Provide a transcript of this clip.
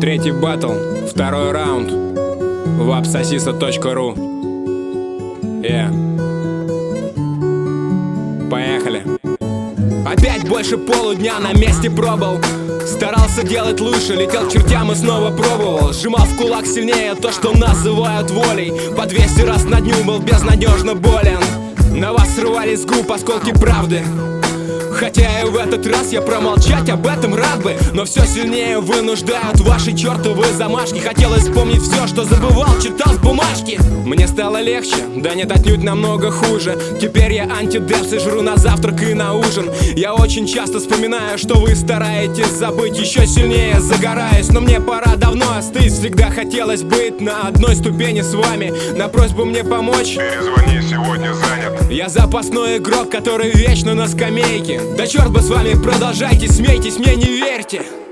Третий баттл, второй раунд. Vapsasisa.ru. Поехали. Опять больше полудня на месте пробыл. Старался делать лучше, летел к чертям и снова пробовал. Сжимал в кулак сильнее то, что называют волей. По 200 раз на дню был безнадежно болен. На вас срывались с губ осколки правды. Хотя и в этот раз я промолчать об этом рад бы, но все сильнее вынуждают ваши чертовы замашки. Хотелось вспомнить все, что забывал, читал с бумажки. Мне стало легче, да нет, отнюдь намного хуже. Теперь я антидепс и жру на завтрак и на ужин. Я очень часто вспоминаю, что вы стараетесь забыть. Еще сильнее загораюсь, но мне пора давно остыть. Всегда хотелось быть на одной ступени с вами. На просьбу мне помочь перезвони, сегодня занят. Я запасной игрок, который вечно на скамейке. Да черт бы с вами, продолжайте, смейтесь, мне не верьте.